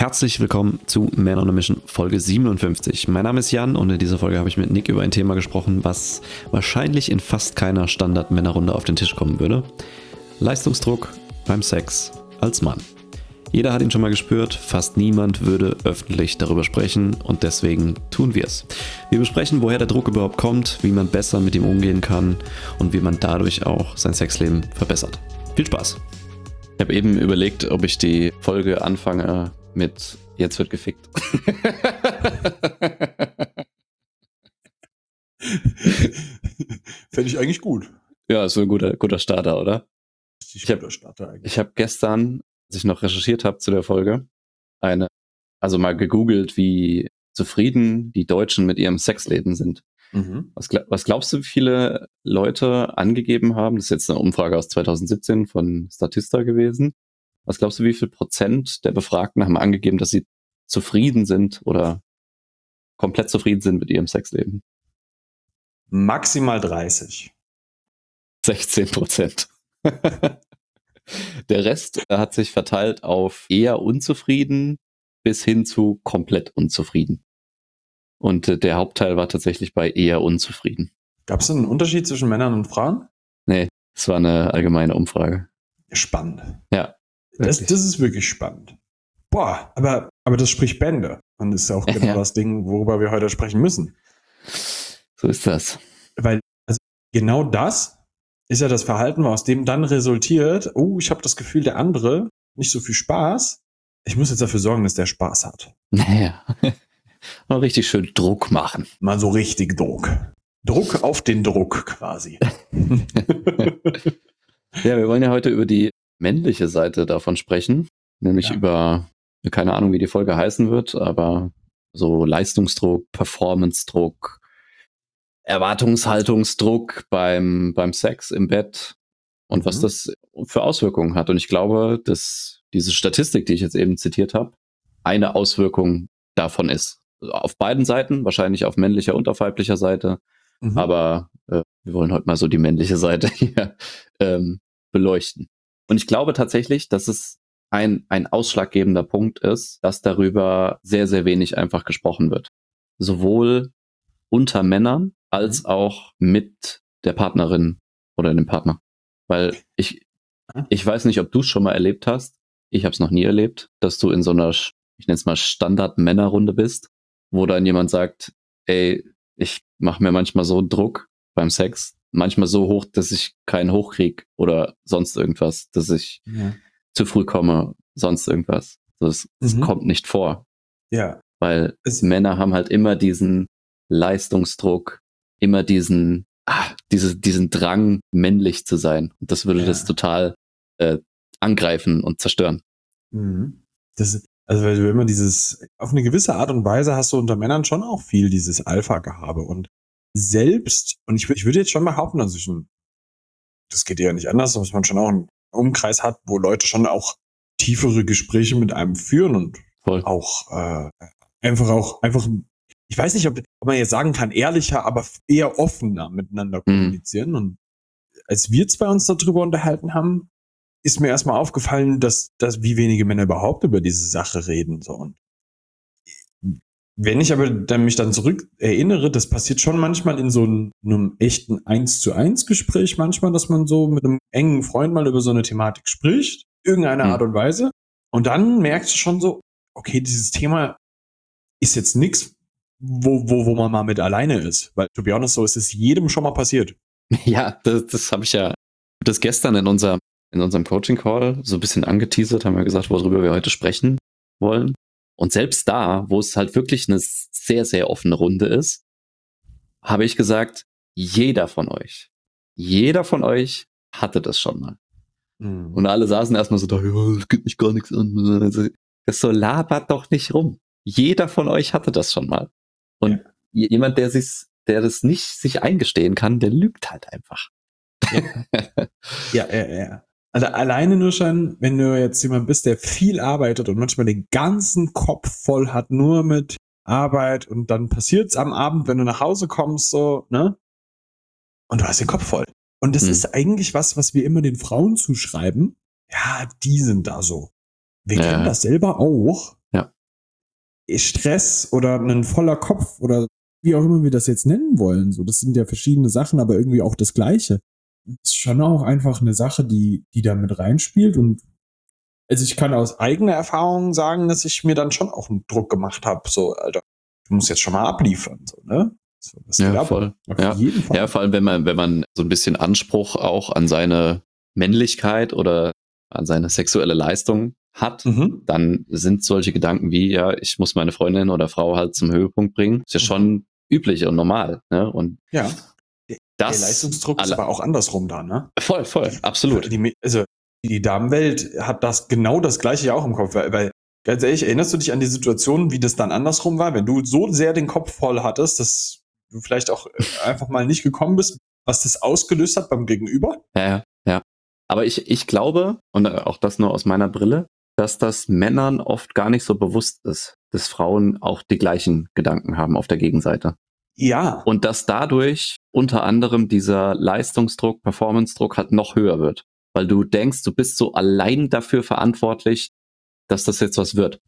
Herzlich willkommen zu Man on a Mission Folge 57. Mein Name ist Jan und in dieser Folge habe ich mit Nick über ein Thema gesprochen, was wahrscheinlich in fast keiner Standard-Männerrunde auf den Tisch kommen würde. Leistungsdruck beim Sex als Mann. Jeder hat ihn schon mal gespürt, fast niemand würde öffentlich darüber sprechen und deswegen tun wir es. Wir besprechen, woher der Druck überhaupt kommt, wie man besser mit ihm umgehen kann und wie man dadurch auch sein Sexleben verbessert. Viel Spaß! Ich habe eben überlegt, ob ich die Folge anfange mit "Jetzt wird gefickt". Fände ich eigentlich gut. Ja, ist so ein guter Starter, oder? Ich habe gestern, als ich noch recherchiert habe zu der Folge, mal gegoogelt, wie zufrieden die Deutschen mit ihrem Sexleben sind. Mhm. Was glaubst du, wie viele Leute angegeben haben? Das ist jetzt eine Umfrage aus 2017 von Statista gewesen. Was glaubst du, wie viel Prozent der Befragten haben angegeben, dass sie zufrieden sind oder komplett zufrieden sind mit ihrem Sexleben? Maximal 30. 16%. Der Rest hat sich verteilt auf eher unzufrieden bis hin zu komplett unzufrieden. Und der Hauptteil war tatsächlich bei eher unzufrieden. Gab es einen Unterschied zwischen Männern und Frauen? Nee, es war eine allgemeine Umfrage. Spannend. Ja. Das ist wirklich spannend. Boah, aber das spricht Bände. Und das ist auch genau das Ding, worüber wir heute sprechen müssen. So ist das. Weil genau das ist ja das Verhalten, aus dem dann resultiert, ich habe das Gefühl, der andere nicht so viel Spaß. Ich muss jetzt dafür sorgen, dass der Spaß hat. Naja. Mal richtig schön Druck machen. Mal so richtig Druck. Druck auf den Druck quasi. Ja, wir wollen ja heute über die männliche Seite davon sprechen. Nämlich über, keine Ahnung, wie die Folge heißen wird, aber so Leistungsdruck, Performance-Druck, Erwartungshaltungsdruck beim Sex im Bett und was das für Auswirkungen hat. Und ich glaube, dass diese Statistik, die ich jetzt eben zitiert habe, eine Auswirkung davon ist. Auf beiden Seiten, wahrscheinlich auf männlicher und auf weiblicher Seite. Aber wir wollen heute mal so die männliche Seite hier beleuchten. Und ich glaube tatsächlich, dass es ein ausschlaggebender Punkt ist, dass darüber sehr, sehr wenig einfach gesprochen wird. Sowohl unter Männern als auch mit der Partnerin oder dem Partner. Weil ich weiß nicht, ob du es schon mal erlebt hast. Ich habe es noch nie erlebt, dass du in so einer, ich nenne es mal Standard-Männerrunde bist, wo dann jemand sagt, ey, ich mache mir manchmal so Druck beim Sex, manchmal so hoch, dass ich keinen hochkrieg oder sonst irgendwas, dass ich zu früh komme, sonst irgendwas. Das kommt nicht vor. Ja. Weil Männer haben halt immer diesen Leistungsdruck, immer diesen Drang, männlich zu sein. Und das würde das total angreifen und zerstören. Weil du immer auf eine gewisse Art und Weise hast du unter Männern schon auch viel dieses Alpha-Gehabe und selbst, und ich würde jetzt schon behaupten, das geht ja nicht anders, dass man schon auch einen Umkreis hat, wo Leute schon auch tiefere Gespräche mit einem führen und auch einfach, ich weiß nicht, ob man jetzt sagen kann, ehrlicher, aber eher offener miteinander kommunizieren. Und als wir zwei uns darüber unterhalten haben, ist mir erstmal aufgefallen, dass wie wenige Männer überhaupt über diese Sache reden. So. Und wenn ich aber mich dann zurück erinnere, das passiert schon manchmal in so einem echten 1:1 Gespräch manchmal, dass man so mit einem engen Freund mal über so eine Thematik spricht, irgendeine Art und Weise. Und dann merkst du schon so, okay, dieses Thema ist jetzt nichts, wo man mal mit alleine ist. Weil, to be honest, so ist es jedem schon mal passiert. Ja, das habe ich das gestern in unserem Coaching-Call so ein bisschen angeteasert, haben wir gesagt, worüber wir heute sprechen wollen. Und selbst da, wo es halt wirklich eine sehr, sehr offene Runde ist, habe ich gesagt, jeder von euch hatte das schon mal. Und alle saßen erstmal so da, es geht mich gar nichts an. Das so, labert doch nicht rum. Jeder von euch hatte das schon mal. Und jemand, der das nicht sich eingestehen kann, der lügt halt einfach. Ja. Also alleine nur schon, wenn du jetzt jemand bist, der viel arbeitet und manchmal den ganzen Kopf voll hat, nur mit Arbeit, und dann passiert's am Abend, wenn du nach Hause kommst, so, ne? Und du hast den Kopf voll. Und das ist eigentlich was wir immer den Frauen zuschreiben. Ja, die sind da so. Wir kennen das selber auch. Ja. Stress oder ein voller Kopf oder wie auch immer wir das jetzt nennen wollen. So, das sind ja verschiedene Sachen, aber irgendwie auch das Gleiche. Ist schon auch einfach eine Sache, die da mit reinspielt. Und also ich kann aus eigener Erfahrung sagen, dass ich mir dann schon auch einen Druck gemacht habe. So, Alter, du musst jetzt schon mal abliefern. So, ne? So, das geht ab. Voll. Auf jeden Fall. Ja, vor allem, wenn man so ein bisschen Anspruch auch an seine Männlichkeit oder an seine sexuelle Leistung hat, dann sind solche Gedanken wie, ja, ich muss meine Freundin oder Frau halt zum Höhepunkt bringen, ist ja schon üblich und normal. Ne? Und ja. Der Leistungsdruck ist aber auch andersrum da, ne? Voll, absolut. Die Damenwelt hat genau das Gleiche auch im Kopf, weil ganz ehrlich, erinnerst du dich an die Situation, wie das dann andersrum war, wenn du so sehr den Kopf voll hattest, dass du vielleicht auch einfach mal nicht gekommen bist, was das ausgelöst hat beim Gegenüber? Ja. Aber ich glaube, und auch das nur aus meiner Brille, dass das Männern oft gar nicht so bewusst ist, dass Frauen auch die gleichen Gedanken haben auf der Gegenseite. Ja. Und dass dadurch unter anderem dieser Leistungsdruck, Performance-Druck halt noch höher wird. Weil du denkst, du bist so allein dafür verantwortlich, dass das jetzt was wird.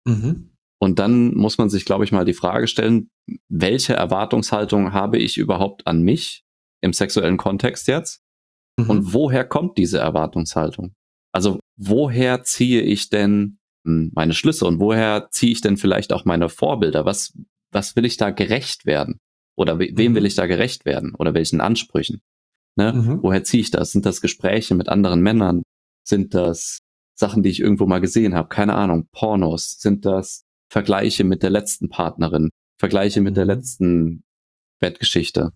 Und dann muss man sich, glaube ich, mal die Frage stellen, welche Erwartungshaltung habe ich überhaupt an mich im sexuellen Kontext jetzt? Und woher kommt diese Erwartungshaltung? Also woher ziehe ich denn meine Schlüsse und woher ziehe ich denn vielleicht auch meine Vorbilder? Was will ich da gerecht werden? Oder wem will ich da gerecht werden? Oder welchen Ansprüchen? Ne? Woher ziehe ich das? Sind das Gespräche mit anderen Männern? Sind das Sachen, die ich irgendwo mal gesehen habe? Keine Ahnung, Pornos? Sind das Vergleiche mit der letzten Partnerin? Vergleiche mit der letzten Bettgeschichte?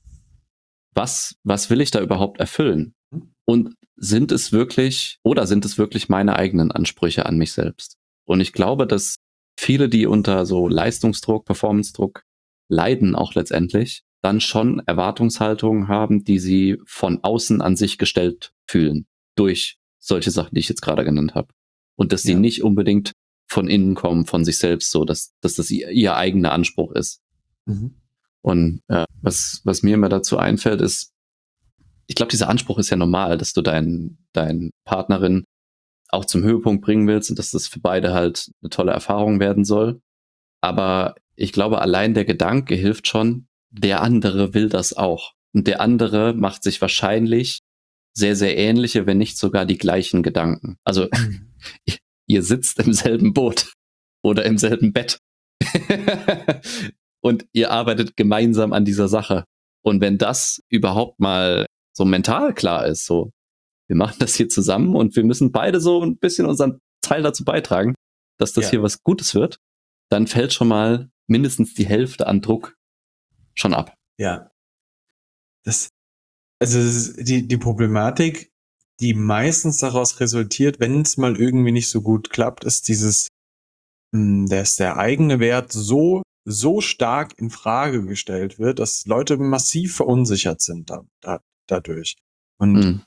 Was will ich da überhaupt erfüllen? Und sind es wirklich meine eigenen Ansprüche an mich selbst? Und ich glaube, dass viele, die unter so Leistungsdruck, Performance-Druck leiden, auch letztendlich, dann schon Erwartungshaltungen haben, die sie von außen an sich gestellt fühlen, durch solche Sachen, die ich jetzt gerade genannt habe. Und dass die nicht unbedingt von innen kommen, von sich selbst, so, dass das ihr eigener Anspruch ist. Und was mir immer dazu einfällt, ist, ich glaube, dieser Anspruch ist ja normal, dass du deine Partnerin auch zum Höhepunkt bringen willst und dass das für beide halt eine tolle Erfahrung werden soll. Aber ich glaube, allein der Gedanke hilft schon, der andere will das auch. Und der andere macht sich wahrscheinlich sehr, sehr ähnliche, wenn nicht sogar die gleichen Gedanken. Also ihr sitzt im selben Boot oder im selben Bett und ihr arbeitet gemeinsam an dieser Sache. Und wenn das überhaupt mal so mental klar ist, so, wir machen das hier zusammen und wir müssen beide so ein bisschen unseren Teil dazu beitragen, dass das hier was Gutes wird, dann fällt schon mal mindestens die Hälfte an Druck schon ab. Ja. Das ist die Problematik, die meistens daraus resultiert, wenn es mal irgendwie nicht so gut klappt, ist dass der eigene Wert so stark in Frage gestellt wird, dass Leute massiv verunsichert sind dadurch. Und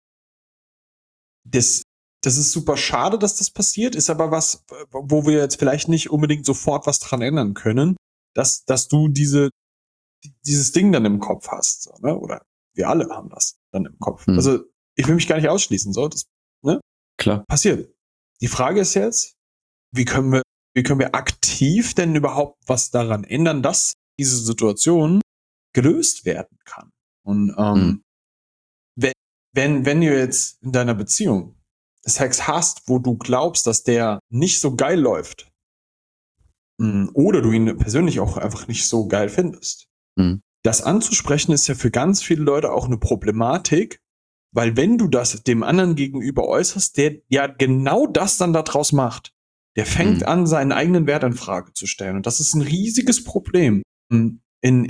das ist super schade, dass das passiert, ist aber was, wo wir jetzt vielleicht nicht unbedingt sofort was dran ändern können, dass du dieses Ding dann im Kopf hast, so, ne? Oder wir alle haben das dann im Kopf. Also ich will mich gar nicht ausschließen, so, das, ne? Klar. Passiert. Die Frage ist jetzt, wie können wir aktiv denn überhaupt was daran ändern, dass diese Situation gelöst werden kann? Und wenn du jetzt in deiner Beziehung Sex hast, wo du glaubst, dass der nicht so geil läuft, oder du ihn persönlich auch einfach nicht so geil findest, das anzusprechen ist ja für ganz viele Leute auch eine Problematik, weil wenn du das dem anderen gegenüber äußerst, der ja genau das dann daraus macht, der fängt an, seinen eigenen Wert in Frage zu stellen. Und das ist ein riesiges Problem in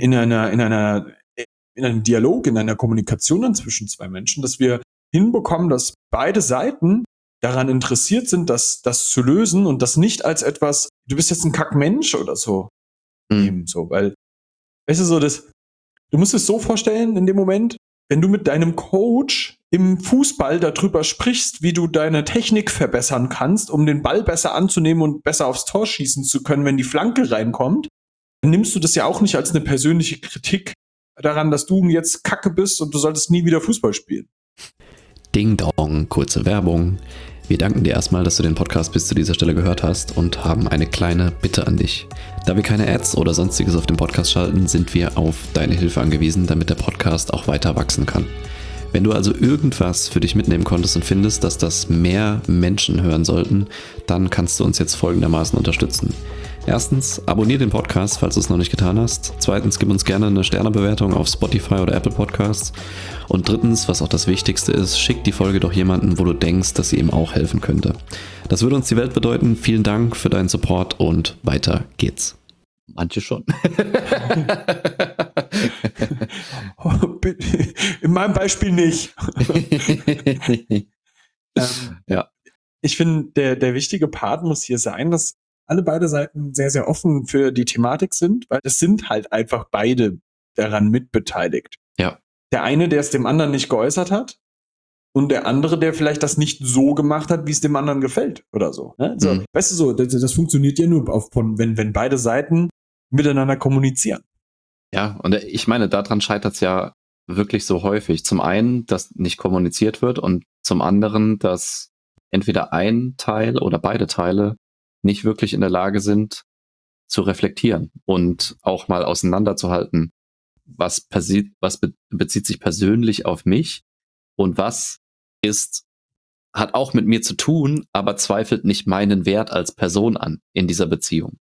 einem Dialog, in einer Kommunikation dann zwischen zwei Menschen, dass wir hinbekommen, dass beide Seiten daran interessiert sind, das zu lösen und das nicht als etwas, du bist jetzt ein Kackmensch oder so nehmen, so, weil, weißt du, so, du musst es so vorstellen in dem Moment, wenn du mit deinem Coach im Fußball darüber sprichst, wie du deine Technik verbessern kannst, um den Ball besser anzunehmen und besser aufs Tor schießen zu können, wenn die Flanke reinkommt, dann nimmst du das ja auch nicht als eine persönliche Kritik daran, dass du jetzt Kacke bist und du solltest nie wieder Fußball spielen. Ding Dong, kurze Werbung. Wir danken dir erstmal, dass du den Podcast bis zu dieser Stelle gehört hast und haben eine kleine Bitte an dich. Da wir keine Ads oder sonstiges auf dem Podcast schalten, sind wir auf deine Hilfe angewiesen, damit der Podcast auch weiter wachsen kann. Wenn du also irgendwas für dich mitnehmen konntest und findest, dass das mehr Menschen hören sollten, dann kannst du uns jetzt folgendermaßen unterstützen. Erstens, abonniere den Podcast, falls du es noch nicht getan hast. Zweitens, gib uns gerne eine Sternebewertung auf Spotify oder Apple Podcasts. Und drittens, was auch das Wichtigste ist, schick die Folge doch jemanden, wo du denkst, dass sie ihm auch helfen könnte. Das würde uns die Welt bedeuten. Vielen Dank für deinen Support und weiter geht's. Manche schon. In meinem Beispiel nicht. Ja. Ich finde, der wichtige Part muss hier sein, dass beide Seiten sehr, sehr offen für die Thematik sind, weil es sind halt einfach beide daran mitbeteiligt. Ja. Der eine, der es dem anderen nicht geäußert hat, und der andere, der vielleicht das nicht so gemacht hat, wie es dem anderen gefällt oder so. Ne? So, weißt du so, das funktioniert ja nur wenn beide Seiten miteinander kommunizieren. Ja, und ich meine, daran scheitert es ja wirklich so häufig. Zum einen, dass nicht kommuniziert wird und zum anderen, dass entweder ein Teil oder beide Teile nicht wirklich in der Lage sind, zu reflektieren und auch mal auseinanderzuhalten, was bezieht sich persönlich auf mich und was hat auch mit mir zu tun, aber zweifelt nicht meinen Wert als Person an in dieser Beziehung.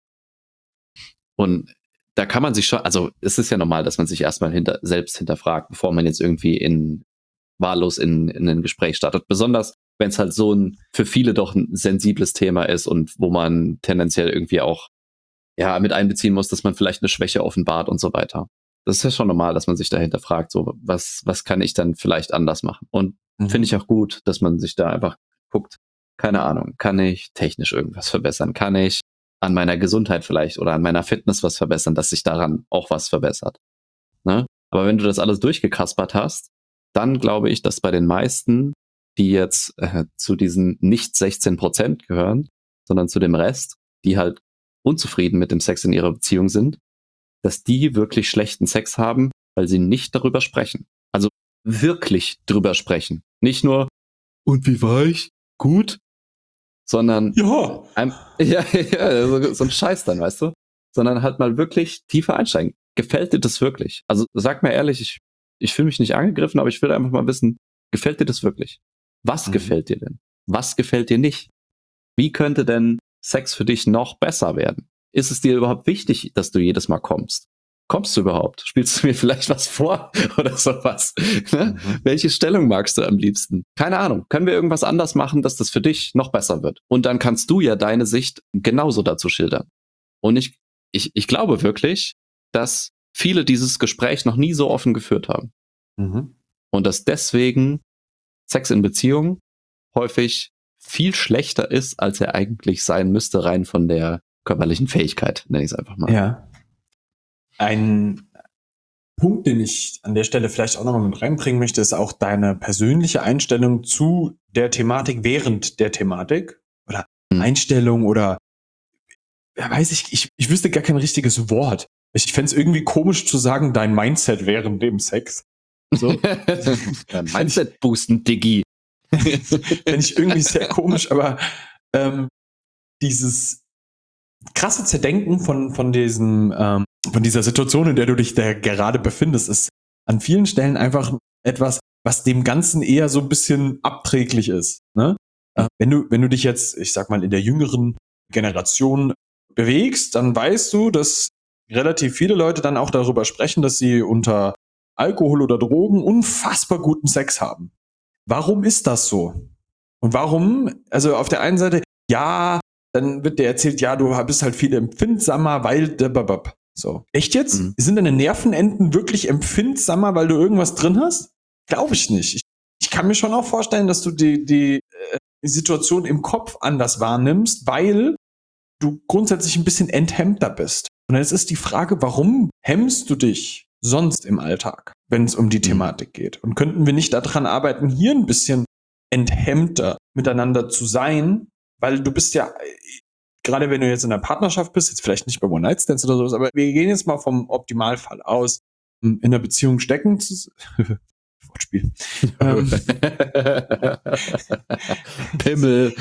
Und da kann man sich schon, also es ist ja normal, dass man sich erstmal selbst hinterfragt, bevor man jetzt irgendwie wahllos in ein Gespräch startet. Besonders, wenn es halt so für viele doch ein sensibles Thema ist und wo man tendenziell irgendwie auch mit einbeziehen muss, dass man vielleicht eine Schwäche offenbart und so weiter. Das ist ja schon normal, dass man sich dahinter fragt, so was kann ich dann vielleicht anders machen? Und finde ich auch gut, dass man sich da einfach guckt, keine Ahnung, kann ich technisch irgendwas verbessern? Kann ich an meiner Gesundheit vielleicht oder an meiner Fitness was verbessern, dass sich daran auch was verbessert? Ne? Aber wenn du das alles durchgekaspert hast, dann glaube ich, dass bei den meisten, die jetzt zu diesen nicht 16% gehören, sondern zu dem Rest, die halt unzufrieden mit dem Sex in ihrer Beziehung sind, dass die wirklich schlechten Sex haben, weil sie nicht darüber sprechen. Also wirklich drüber sprechen. Nicht nur, und wie war ich? Gut? Sondern so ein Scheiß dann, weißt du? Sondern halt mal wirklich tiefer einsteigen. Gefällt dir das wirklich? Also sag mir ehrlich, ich fühle mich nicht angegriffen, aber ich will einfach mal wissen, gefällt dir das wirklich? Was gefällt dir denn? Was gefällt dir nicht? Wie könnte denn Sex für dich noch besser werden? Ist es dir überhaupt wichtig, dass du jedes Mal kommst? Kommst du überhaupt? Spielst du mir vielleicht was vor oder sowas? Ne? Welche Stellung magst du am liebsten? Keine Ahnung. Können wir irgendwas anders machen, dass das für dich noch besser wird? Und dann kannst du ja deine Sicht genauso dazu schildern. Und ich glaube wirklich, dass viele dieses Gespräch noch nie so offen geführt haben. Und dass deswegen Sex in Beziehungen häufig viel schlechter ist, als er eigentlich sein müsste, rein von der körperlichen Fähigkeit, nenne ich es einfach mal. Ja. Ein Punkt, den ich an der Stelle vielleicht auch nochmal mit reinbringen möchte, ist auch deine persönliche Einstellung zu der Thematik während der Thematik oder Einstellung oder weiß ich wüsste gar kein richtiges Wort. Ich fände es irgendwie komisch zu sagen, dein Mindset während dem Sex. So. Mindset boosten, Diggi. Fände ich irgendwie sehr komisch, aber dieses krasse Zerdenken von dieser Situation, in der du dich da gerade befindest, ist an vielen Stellen einfach etwas, was dem Ganzen eher so ein bisschen abträglich ist. Ne? Wenn du dich jetzt, ich sag mal, in der jüngeren Generation bewegst, dann weißt du, dass relativ viele Leute dann auch darüber sprechen, dass sie unter Alkohol oder Drogen unfassbar guten Sex haben. Warum ist das so? Und warum, also auf der einen Seite, ja, dann wird dir erzählt, ja, du bist halt viel empfindsamer, weil so. Echt jetzt? Sind deine Nervenenden wirklich empfindsamer, weil du irgendwas drin hast? Glaube ich nicht. Ich kann mir schon auch vorstellen, dass du die Situation im Kopf anders wahrnimmst, weil du grundsätzlich ein bisschen enthemmter bist. Und jetzt ist die Frage, warum hemmst du dich sonst im Alltag, wenn es um die Thematik geht? Und könnten wir nicht daran arbeiten, hier ein bisschen enthemmter miteinander zu sein? Weil du bist ja, gerade wenn du jetzt in einer Partnerschaft bist, jetzt vielleicht nicht bei One-Night-Stands oder sowas, aber wir gehen jetzt mal vom Optimalfall aus, in einer Beziehung stecken Wortspiel. Pimmel.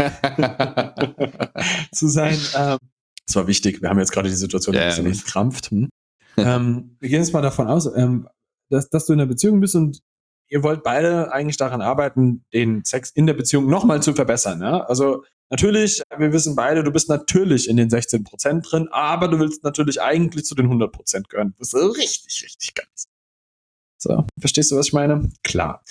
Zu sein. Das war wichtig. Wir haben jetzt gerade die Situation ein bisschen entkrampft. Wir gehen jetzt mal davon aus, dass du in einer Beziehung bist und ihr wollt beide eigentlich daran arbeiten, den Sex in der Beziehung nochmal zu verbessern. Ja? Also natürlich, wir wissen beide, du bist natürlich in den 16% drin, aber du willst natürlich eigentlich zu den 100% gehören. Das ist richtig, richtig geil. So, verstehst du, was ich meine? Klar.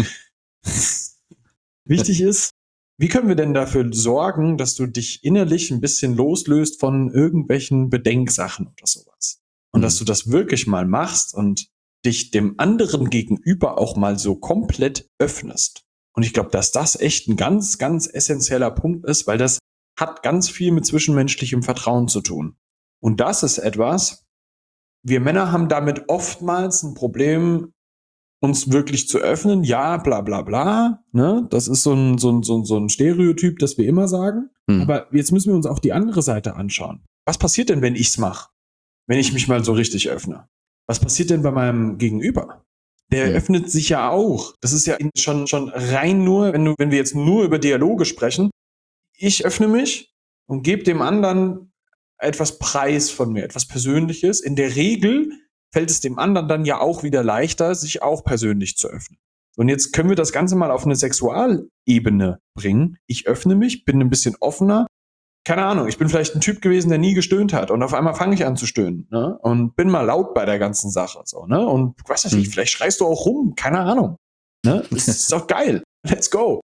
Wichtig ist, wie können wir denn dafür sorgen, dass du dich innerlich ein bisschen loslöst von irgendwelchen Bedenksachen oder sowas? Und dass du das wirklich mal machst und dich dem anderen gegenüber auch mal so komplett öffnest. Und ich glaube, dass das echt ein ganz, ganz essentieller Punkt ist, weil das hat ganz viel mit zwischenmenschlichem Vertrauen zu tun. Und das ist etwas, wir Männer haben damit oftmals ein Problem, uns wirklich zu öffnen. Ja, bla bla bla. Ne? Das ist so ein Stereotyp, das wir immer sagen. Aber jetzt müssen wir uns auch die andere Seite anschauen. Was passiert denn, wenn ich's mache? Wenn ich mich mal so richtig öffne? Was passiert denn bei meinem Gegenüber? Der öffnet sich ja auch. Das ist ja schon rein nur, wenn wir jetzt nur über Dialoge sprechen. Ich öffne mich und gebe dem anderen etwas Preis von mir, etwas Persönliches. In der Regel fällt es dem anderen dann ja auch wieder leichter, sich auch persönlich zu öffnen. Und jetzt können wir das Ganze mal auf eine Sexualebene bringen. Ich öffne mich, bin ein bisschen offener. Keine Ahnung, ich bin vielleicht ein Typ gewesen, der nie gestöhnt hat und auf einmal fange ich an zu stöhnen, ne? Und bin mal laut bei der ganzen Sache, so, ne? Und was weiß ich, vielleicht schreist du auch rum, keine Ahnung, ne? Das ist doch geil. Let's go.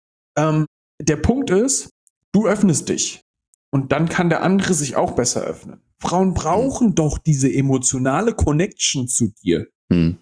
Der Punkt ist, du öffnest dich und dann kann der andere sich auch besser öffnen. Frauen brauchen doch diese emotionale Connection zu dir. Ne?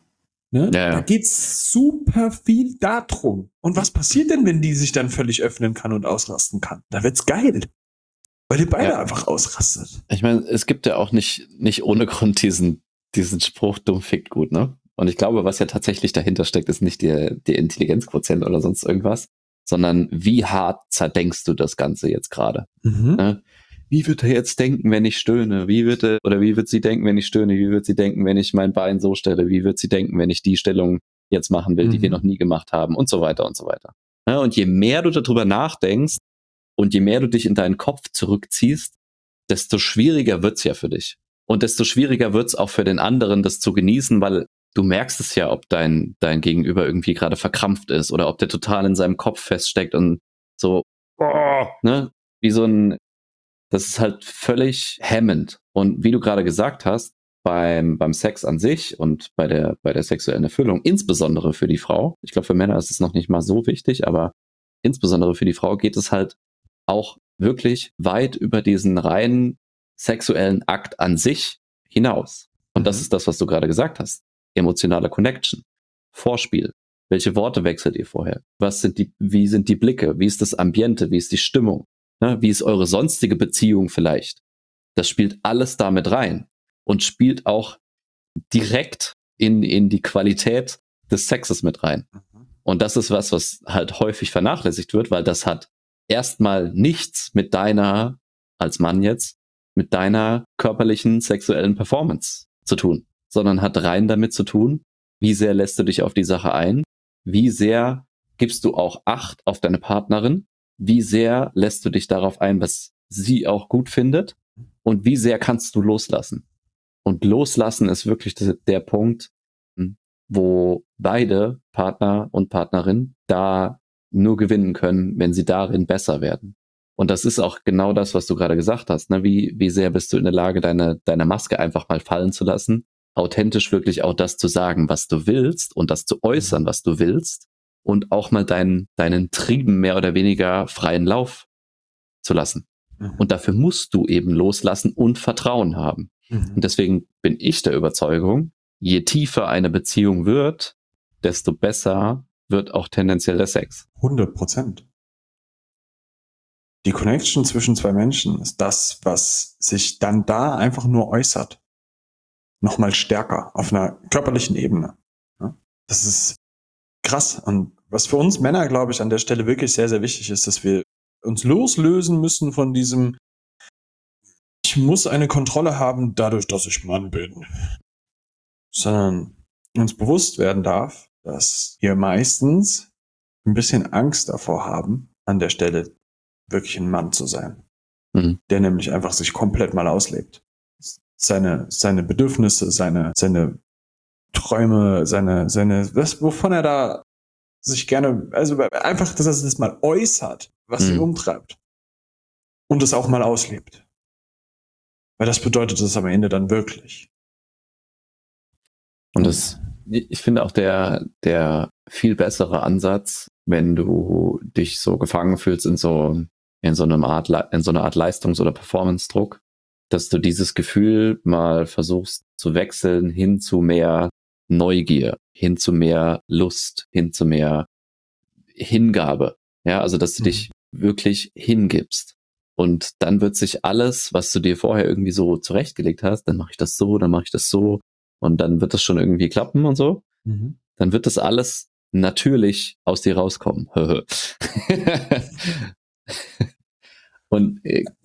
Da geht's super viel darum. Und was passiert denn, wenn die sich dann völlig öffnen kann und ausrasten kann? Da wird's geil. Weil ihr beide einfach ausrastet. Ich meine, es gibt ja auch nicht ohne Grund diesen Spruch, dumm fickt gut, ne? Und ich glaube, was ja tatsächlich dahinter steckt, ist nicht der Intelligenzquotient oder sonst irgendwas, sondern wie hart zerdenkst du das Ganze jetzt gerade? Ne? Wie wird er jetzt denken, wenn ich stöhne? Wie wird sie denken, wenn ich stöhne? Wie wird sie denken, wenn ich mein Bein so stelle? Wie wird sie denken, wenn ich die Stellung jetzt machen will, die wir noch nie gemacht haben? Und so weiter und so weiter. Ja, und je mehr du darüber nachdenkst, und je mehr du dich in deinen Kopf zurückziehst, desto schwieriger wird's ja für dich. Und desto schwieriger wird's auch für den anderen, das zu genießen, weil du merkst es ja, ob dein Gegenüber irgendwie gerade verkrampft ist oder ob der total in seinem Kopf feststeckt und so, ne, das ist halt völlig hemmend. Und wie du gerade gesagt hast, beim Sex an sich und bei der sexuellen Erfüllung, insbesondere für die Frau, ich glaube, für Männer ist es noch nicht mal so wichtig, aber insbesondere für die Frau geht es halt auch wirklich weit über diesen reinen sexuellen Akt an sich hinaus. Und das ist das, was du gerade gesagt hast. Emotionale Connection, Vorspiel. Welche Worte wechselt ihr vorher? Wie sind die Blicke? Wie ist das Ambiente? Wie ist die Stimmung? Ne? Wie ist eure sonstige Beziehung vielleicht? Das spielt alles damit rein und spielt auch direkt in die Qualität des Sexes mit rein. Und das ist was halt häufig vernachlässigt wird, weil das hat erstmal nichts mit deiner, als Mann jetzt, mit deiner körperlichen, sexuellen Performance zu tun, sondern hat rein damit zu tun, wie sehr lässt du dich auf die Sache ein, wie sehr gibst du auch Acht auf deine Partnerin, wie sehr lässt du dich darauf ein, was sie auch gut findet und wie sehr kannst du loslassen. Und loslassen ist wirklich der Punkt, wo beide Partner und Partnerin da nur gewinnen können, wenn sie darin besser werden. Und das ist auch genau das, was du gerade gesagt hast. Ne? Wie sehr bist du in der Lage, deine Maske einfach mal fallen zu lassen, authentisch wirklich auch das zu sagen, was du willst und das zu äußern, was du willst und auch mal deinen Trieben mehr oder weniger freien Lauf zu lassen. Und dafür musst du eben loslassen und Vertrauen haben. Und deswegen bin ich der Überzeugung, je tiefer eine Beziehung wird, desto besser wird auch tendenziell der Sex. 100%. Die Connection zwischen zwei Menschen ist das, was sich dann da einfach nur äußert. Nochmal stärker auf einer körperlichen Ebene. Das ist krass. Und was für uns Männer, glaube ich, an der Stelle wirklich sehr, sehr wichtig ist, dass wir uns loslösen müssen von diesem, ich muss eine Kontrolle haben, dadurch, dass ich Mann bin. Sondern uns bewusst werden darf, dass wir meistens ein bisschen Angst davor haben, an der Stelle wirklich ein Mann zu sein. Mhm. Der nämlich einfach sich komplett mal auslebt. Seine Bedürfnisse, seine Träume, das, wovon er da sich gerne, also einfach, dass er das mal äußert, was ihn umtreibt. Und es auch mal auslebt. Weil das bedeutet es am Ende dann wirklich. Und ich finde auch der viel bessere Ansatz, wenn du dich so gefangen fühlst in so einer Art Leistungs- oder Performance-Druck, dass du dieses Gefühl mal versuchst zu wechseln hin zu mehr Neugier, hin zu mehr Lust, hin zu mehr Hingabe. Ja, also dass du dich wirklich hingibst. Und dann wird sich alles, was du dir vorher irgendwie so zurechtgelegt hast, dann mache ich das so, dann mache ich das so und dann wird das schon irgendwie klappen und so. Dann wird das alles natürlich aus dir rauskommen. Und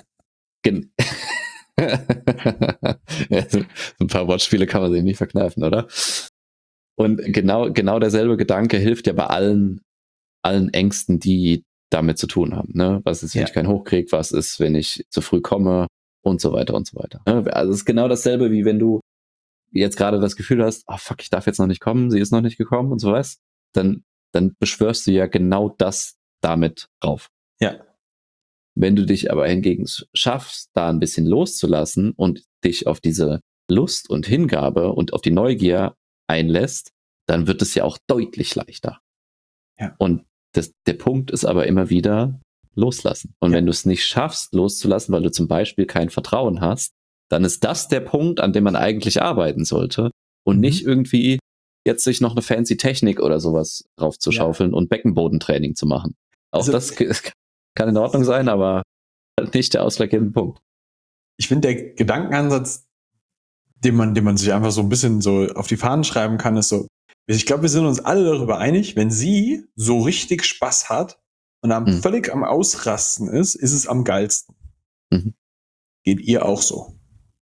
ja, so ein paar Wortspiele kann man sich nicht verkneifen, oder? Und genau derselbe Gedanke hilft ja bei allen Ängsten, die damit zu tun haben. Ne? Was ist, wenn ich keinen hochkriege? Was ist, wenn ich zu früh komme? Und so weiter und so weiter. Also es ist genau dasselbe, wie wenn du jetzt gerade das Gefühl hast, oh fuck, ich darf jetzt noch nicht kommen, sie ist noch nicht gekommen und so was. Dann beschwörst du ja genau das damit drauf. Ja. Wenn du dich aber hingegen schaffst, da ein bisschen loszulassen und dich auf diese Lust und Hingabe und auf die Neugier einlässt, dann wird es ja auch deutlich leichter. Ja. Und der Punkt ist aber immer wieder loslassen. Und wenn du es nicht schaffst, loszulassen, weil du zum Beispiel kein Vertrauen hast, dann ist das der Punkt, an dem man eigentlich arbeiten sollte und nicht irgendwie jetzt sich noch eine fancy Technik oder sowas raufzuschaufeln und Beckenbodentraining zu machen. Auch also, das kann in Ordnung sein, aber halt nicht der ausschlaggebende Punkt. Ich finde, der Gedankenansatz, den man sich einfach so ein bisschen so auf die Fahnen schreiben kann, ist so, ich glaube, wir sind uns alle darüber einig, wenn sie so richtig Spaß hat und völlig am Ausrasten ist es am geilsten. Geht ihr auch so?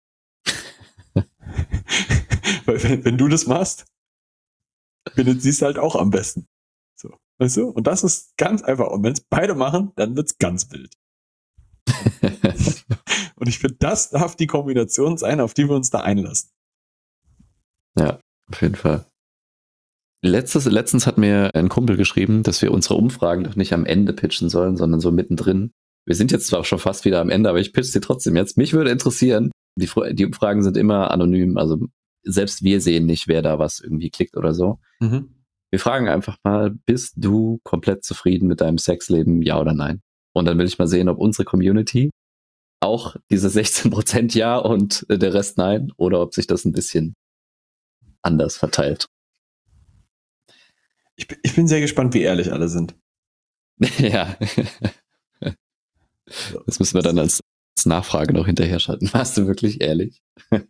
Weil wenn du das machst, findet sie es halt auch am besten. So, weißt du? Und das ist ganz einfach. Und wenn es beide machen, dann wird's ganz wild. Und ich finde, das darf die Kombination sein, auf die wir uns da einlassen. Ja, auf jeden Fall. Letztens hat mir ein Kumpel geschrieben, dass wir unsere Umfragen doch nicht am Ende pitchen sollen, sondern so mittendrin. Wir sind jetzt zwar schon fast wieder am Ende, aber ich pitche sie trotzdem jetzt. Mich würde interessieren, die Umfragen sind immer anonym, also selbst wir sehen nicht, wer da was irgendwie klickt oder so. Wir fragen einfach mal, bist du komplett zufrieden mit deinem Sexleben, ja oder nein? Und dann will ich mal sehen, ob unsere Community auch diese 16% ja und der Rest nein, oder ob sich das ein bisschen anders verteilt. Ich bin sehr gespannt, wie ehrlich alle sind. Ja. Das müssen wir dann als Nachfrage noch hinterher schalten. Warst du wirklich ehrlich?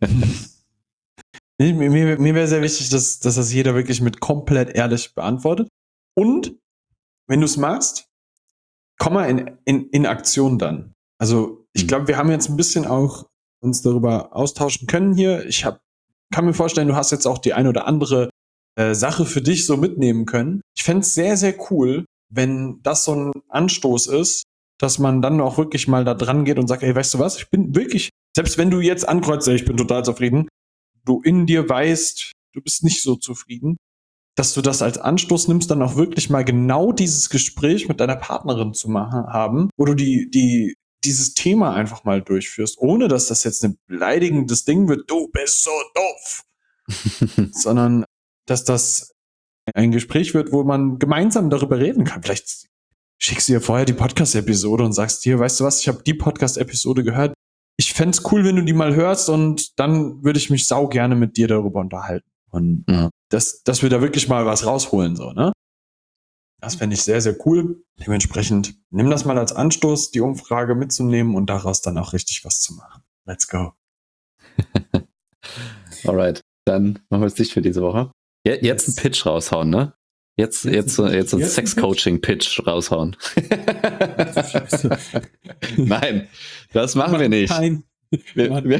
Mir wäre sehr wichtig, dass das jeder wirklich mit komplett ehrlich beantwortet. Und wenn du es machst, komm mal in Aktion dann. Also ich glaube, wir haben jetzt ein bisschen auch uns darüber austauschen können hier. Kann mir vorstellen, du hast jetzt auch die ein oder andere Sache für dich so mitnehmen können. Ich fände es sehr, sehr cool, wenn das so ein Anstoß ist, dass man dann auch wirklich mal da dran geht und sagt, ey, weißt du was, ich bin wirklich, selbst wenn du jetzt ankreuzt, ich bin total zufrieden, du in dir weißt, du bist nicht so zufrieden, dass du das als Anstoß nimmst, dann auch wirklich mal genau dieses Gespräch mit deiner Partnerin zu haben, wo du dieses Thema einfach mal durchführst, ohne dass das jetzt ein beleidigendes Ding wird, du bist so doof, sondern dass das ein Gespräch wird, wo man gemeinsam darüber reden kann. Vielleicht schickst du dir vorher die Podcast-Episode und sagst dir, weißt du was, ich habe die Podcast-Episode gehört. Ich fände es cool, wenn du die mal hörst und dann würde ich mich sau gerne mit dir darüber unterhalten. Und dass wir da wirklich mal was rausholen, so, ne? Das fände ich sehr, sehr cool. Dementsprechend nimm das mal als Anstoß, die Umfrage mitzunehmen und daraus dann auch richtig was zu machen. Let's go. Alright, dann machen wir es dicht für diese Woche. Jetzt einen Pitch raushauen, ne? Jetzt einen Sex-Coaching-Pitch raushauen. Nein, das machen wir nicht. Kein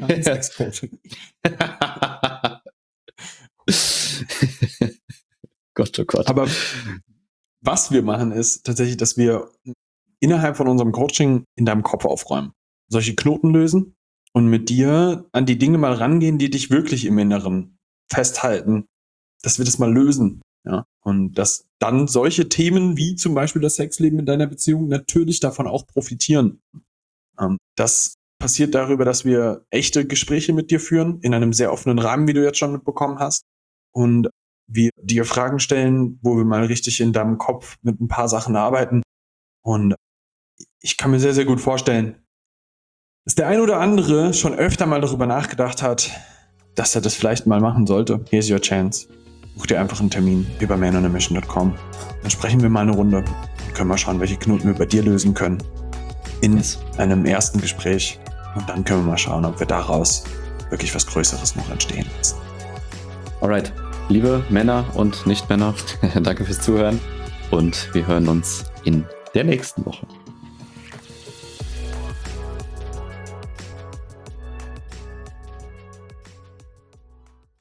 Sex-Coaching. Gott, oh Gott. Aber was wir machen, ist tatsächlich, dass wir innerhalb von unserem Coaching in deinem Kopf aufräumen, solche Knoten lösen und mit dir an die Dinge mal rangehen, die dich wirklich im Inneren festhalten, dass wir das mal lösen. Ja? Und dass dann solche Themen wie zum Beispiel das Sexleben in deiner Beziehung natürlich davon auch profitieren. Das passiert darüber, dass wir echte Gespräche mit dir führen, in einem sehr offenen Rahmen, wie du jetzt schon mitbekommen hast. Und wir dir Fragen stellen, wo wir mal richtig in deinem Kopf mit ein paar Sachen arbeiten. Und ich kann mir sehr, sehr gut vorstellen, dass der ein oder andere schon öfter mal darüber nachgedacht hat, dass er das vielleicht mal machen sollte. Here's your chance. Buch dir einfach einen Termin wie bei manonamission.com. Dann sprechen wir mal eine Runde und können mal schauen, welche Knoten wir bei dir lösen können. In einem ersten Gespräch. Und dann können wir mal schauen, ob wir daraus wirklich was Größeres noch entstehen lassen. Alright. Liebe Männer und Nicht-Männer, danke fürs Zuhören und wir hören uns in der nächsten Woche.